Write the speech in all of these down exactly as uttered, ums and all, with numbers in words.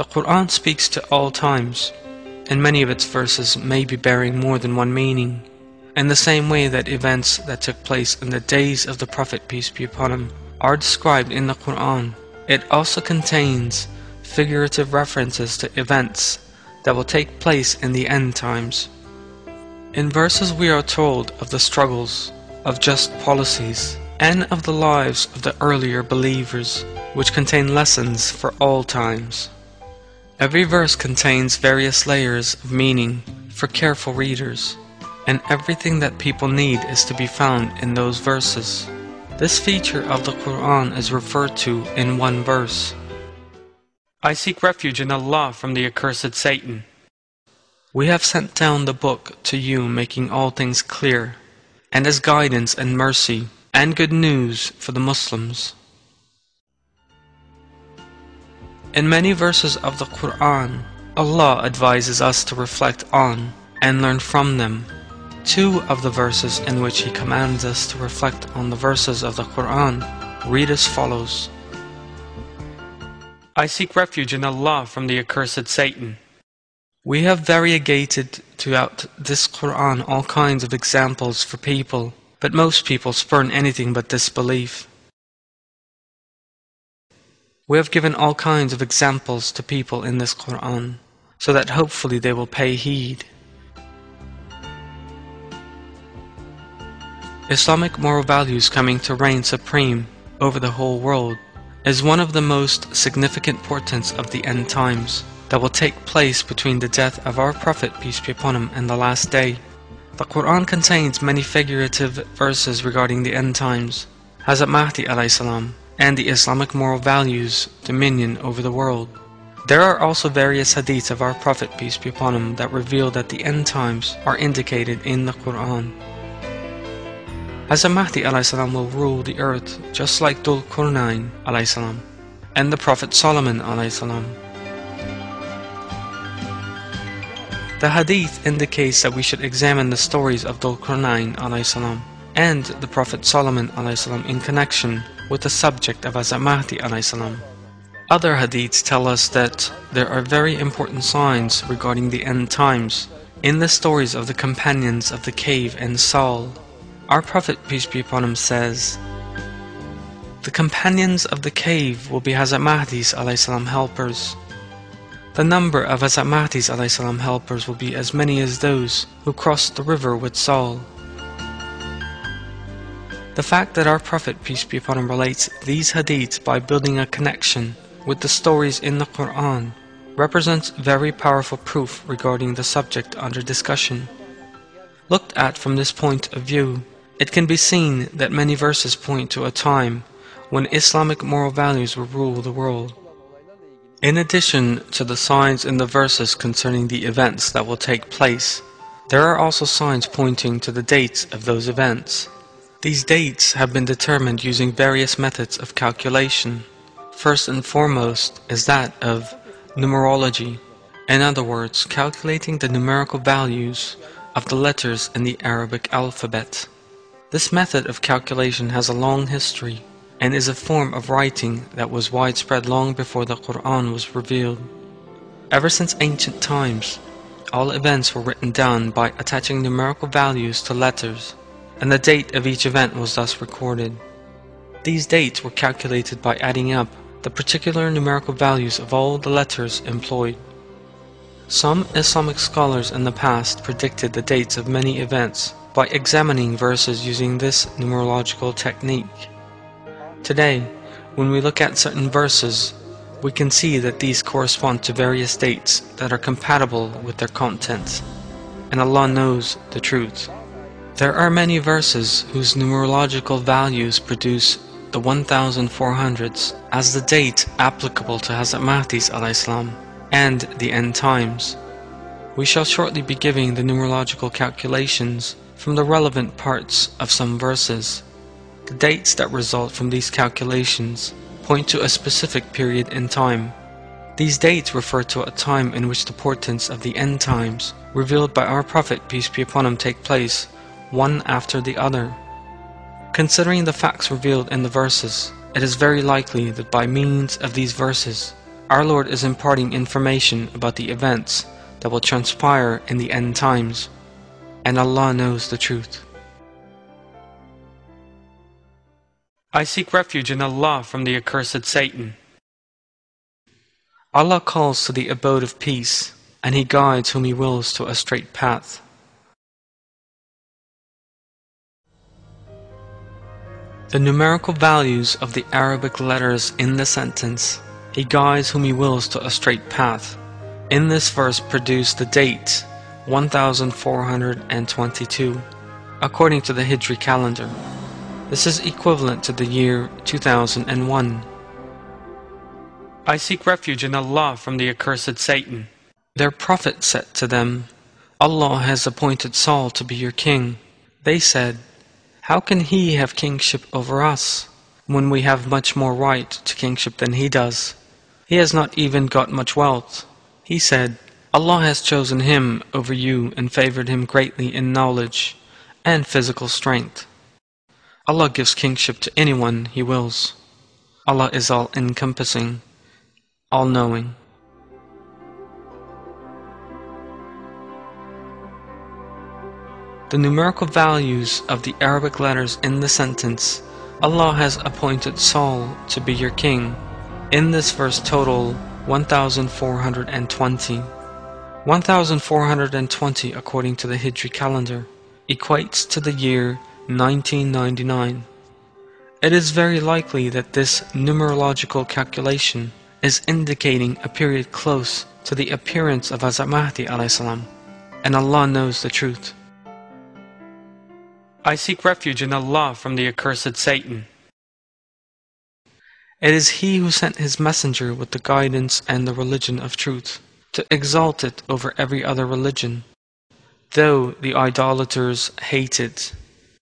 The Quran speaks to all times, and many of its verses may be bearing more than one meaning. In the same way that events that took place in the days of the Prophet, peace be upon him, are described in the Quran, it also contains figurative references to events that will take place in the end times. In verses we are told of the struggles, of just policies, and of the lives of the earlier believers, which contain lessons for all times. Every verse contains various layers of meaning for careful readers, and everything that people need is to be found in those verses. This feature of the Quran is referred to in one verse. I seek refuge in Allah from the accursed Satan. We have sent down the book to you, making all things clear, and as guidance and mercy, and good news for the Muslims. In many verses of the Quran, Allah advises us to reflect on and learn from them. Two of the verses in which He commands us to reflect on the verses of the Quran read as follows: I seek refuge in Allah from the accursed Satan. We have variegated throughout this Quran all kinds of examples for people, but most people spurn anything but disbelief. We have given all kinds of examples to people in this Quran, so that hopefully they will pay heed. Islamic moral values coming to reign supreme over the whole world is one of the most significant portents of the end times that will take place between the death of our Prophet, peace be upon him, and the last day. The Quran contains many figurative verses regarding the end times, Hazrat Mahdi alayhi salam, and the Islamic moral values dominion over the world. There are also various hadiths of our Prophet, peace be upon him, that reveal that the end times are indicated in the Quran. Hazrat Mahdi alayhi salam will rule the earth just like Dhul Qarnayn alayhi salam and the Prophet Solomon alayhi salam. The hadith indicates that we should examine the stories of Dhul Qarnayn alayhi salam and the Prophet Solomon alayhi salam in connection with the subject of Hazrat Mahdi alayhi salam. Other hadiths tell us that there are very important signs regarding the end times in the stories of the companions of the cave and Saul. Our Prophet, peace be upon him, says, the companions of the cave will be Hazrat Mahdi's alayhi salam helpers. The number of Hazrat Mahdi's alayhi salam helpers will be as many as those who crossed the river with Saul. The fact that our Prophet, peace be upon him, relates these hadiths by building a connection with the stories in the Quran represents very powerful proof regarding the subject under discussion. Looked at from this point of view, it can be seen that many verses point to a time when Islamic moral values will rule the world. In addition to the signs in the verses concerning the events that will take place, there are also signs pointing to the dates of those events. These dates have been determined using various methods of calculation. First and foremost is that of numerology, in other words, calculating the numerical values of the letters in the Arabic alphabet. This method of calculation has a long history and is a form of writing that was widespread long before the Quran was revealed. Ever since ancient times, all events were written down by attaching numerical values to letters, and the date of each event was thus recorded. These dates were calculated by adding up the particular numerical values of all the letters employed. Some Islamic scholars in the past predicted the dates of many events by examining verses using this numerological technique. Today, when we look at certain verses, we can see that these correspond to various dates that are compatible with their content, and Allah knows the truth. There are many verses whose numerological values produce the one thousand four hundreds as the date applicable to Hazrat Mahdi's alayhi salam and the end times. We shall shortly be giving the numerological calculations from the relevant parts of some verses. The dates that result from these calculations point to a specific period in time. These dates refer to a time in which the portents of the end times revealed by our Prophet, peace be upon him, take place, one after the other. Considering the facts revealed in the verses, it is very likely that by means of these verses, Our Lord is imparting information about the events that will transpire in the end times, and Allah knows the truth. I seek refuge in Allah from the accursed Satan. Allah calls to the abode of peace, and He guides whom He wills to a straight path. The numerical values of the Arabic letters in the sentence, He guides whom He wills to a straight path, in this verse produce the date one thousand four hundred twenty-two, according to the Hijri calendar. This is equivalent to the year two thousand one. I seek refuge in Allah from the accursed Satan. Their prophet said to them, Allah has appointed Saul to be your king. They said, how can he have kingship over us, when we have much more right to kingship than he does? He has not even got much wealth. He said, Allah has chosen him over you and favored him greatly in knowledge and physical strength. Allah gives kingship to anyone He wills. Allah is all-encompassing, all-knowing. The numerical values of the Arabic letters in the sentence, Allah has appointed Saul to be your king, in this verse total one thousand four hundred twenty. one thousand four hundred twenty, according to the Hijri calendar, equates to the year nineteen ninety-nine. It is very likely that this numerological calculation is indicating a period close to the appearance of Hazrat Mahdi alayhi salam, and Allah knows the truth. I seek refuge in Allah from the accursed Satan. It is He who sent His messenger with the guidance and the religion of truth, to exalt it over every other religion, though the idolaters hate it.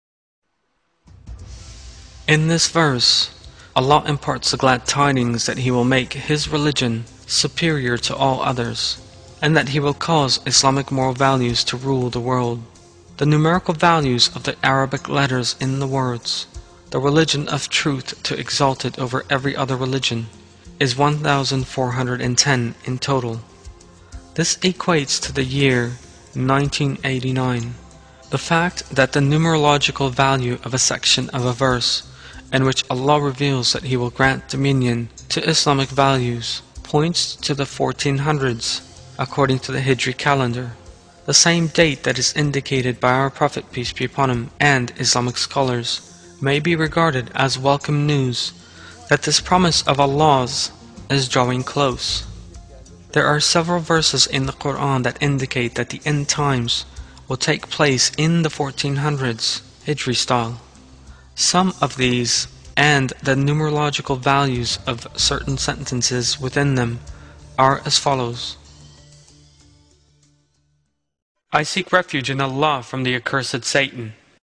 In this verse, Allah imparts the glad tidings that He will make His religion superior to all others, and that He will cause Islamic moral values to rule the world. The numerical values of the Arabic letters in the words, the religion of truth to exalt it over every other religion, is one thousand four hundred ten in total. This equates to the year nineteen eighty-nine. The fact that the numerological value of a section of a verse in which Allah reveals that He will grant dominion to Islamic values points to the fourteen hundreds, according to the Hijri calendar, the same date that is indicated by our Prophet, peace be upon him, and Islamic scholars, may be regarded as welcome news that this promise of Allah's is drawing close. There are several verses in the Quran that indicate that the end times will take place in the fourteen hundreds, Hijri style. Some of these, and the numerological values of certain sentences within them, are as follows. I seek refuge in Allah from the accursed Satan.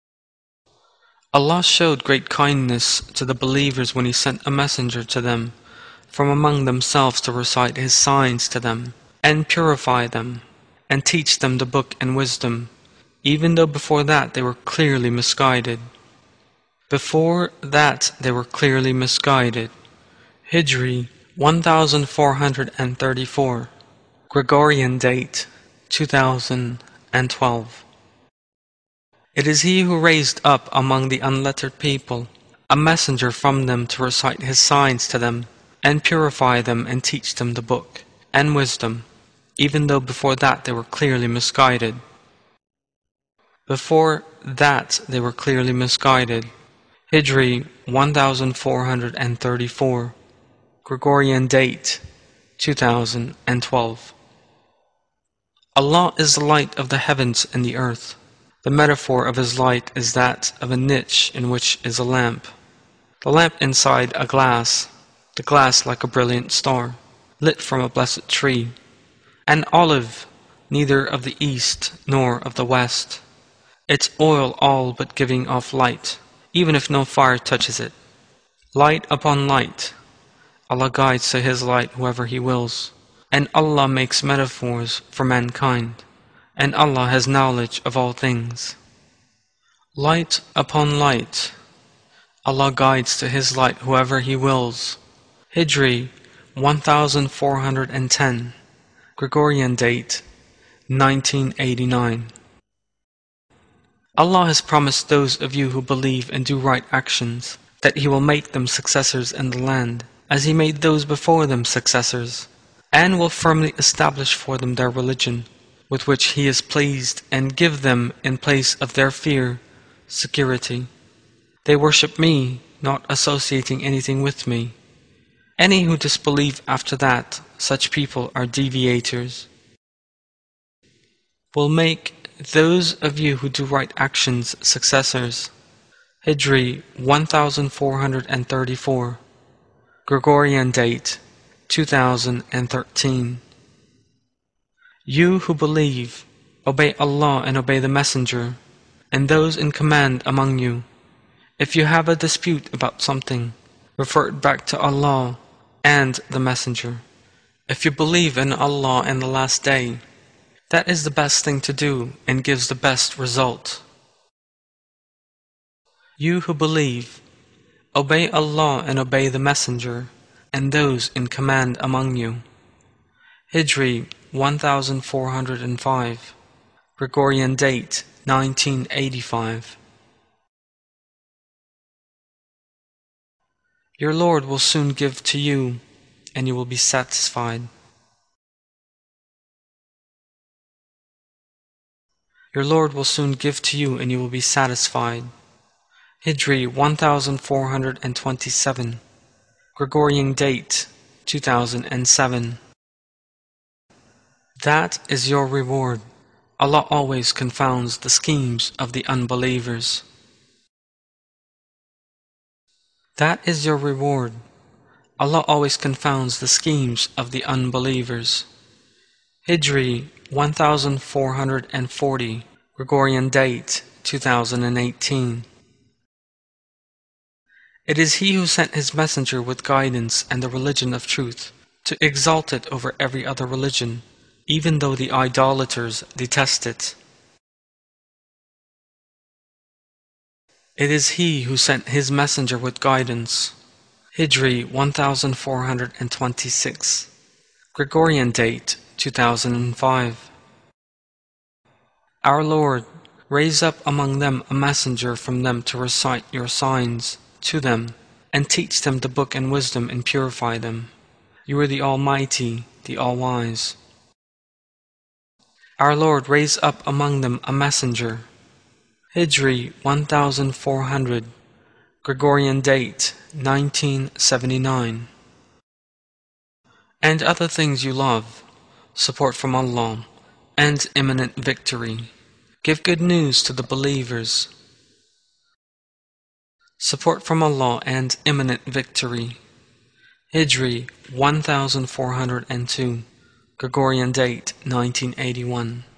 Allah showed great kindness to the believers when He sent a messenger to them from among themselves to recite His signs to them, and purify them, and teach them the book and wisdom, even though before that they were clearly misguided. Before that they were clearly misguided. Hijri one thousand four hundred thirty-four. Gregorian date two thousand twelve. It is He who raised up among the unlettered people a messenger from them to recite His signs to them, and purify them and teach them the book and wisdom, even though before that they were clearly misguided. Before that they were clearly misguided. Hijri one thousand four hundred thirty-four. Gregorian date two thousand twelve. Allah is the light of the heavens and the earth. The metaphor of His light is that of a niche in which is a lamp. The lamp inside a glass, the glass like a brilliant star, lit from a blessed tree. An olive, neither of the east nor of the west, its oil all but giving off light, even if no fire touches it. Light upon light. Allah guides to His light whoever He wills. And Allah makes metaphors for mankind, and Allah has knowledge of all things. Light upon light. Allah guides to His light whoever He wills. Hijri one thousand four hundred ten, Gregorian date nineteen eighty-nine. Allah has promised those of you who believe and do right actions that He will make them successors in the land, as He made those before them successors, and will firmly establish for them their religion, with which He is pleased, and give them, in place of their fear, security. They worship Me, not associating anything with Me. Any who disbelieve after that, such people are deviators. Will make those of you who do right actions successors. Hijri one thousand four hundred thirty-four, Gregorian date two thousand thirteen. You who believe, obey Allah and obey the Messenger, and those in command among you. If you have a dispute about something, refer it back to Allah and the Messenger. If you believe in Allah and the Last Day, that is the best thing to do and gives the best result. You who believe, obey Allah and obey the Messenger, and those in command among you. Hijri one thousand four hundred five, Gregorian date nineteen eighty-five. Your Lord will soon give to you, and you will be satisfied. Your Lord will soon give to you, and you will be satisfied. Hijri one thousand four hundred twenty-seven, Gregorian date two thousand seven. That is your reward. Allah always confounds the schemes of the unbelievers. That is your reward. Allah always confounds the schemes of the unbelievers. Hijri one thousand four hundred forty, Gregorian date two thousand eighteen. It is He who sent His Messenger with guidance and the religion of truth, to exalt it over every other religion, even though the idolaters detest it. It is He who sent His Messenger with guidance. Hijri one thousand four hundred twenty-six, Gregorian date two thousand five. Our Lord, raise up among them a messenger from them to recite your signs to them, and teach them the book and wisdom and purify them. You are the Almighty, the All-Wise. Our Lord, raise up among them a messenger. Hijri one thousand four hundred, Gregorian date nineteen seventy-nine. And other things you love, support from Allah, and imminent victory. Give good news to the believers. Support from Allah and imminent victory. Hijri one thousand four hundred two, Gregorian date nineteen eighty-one.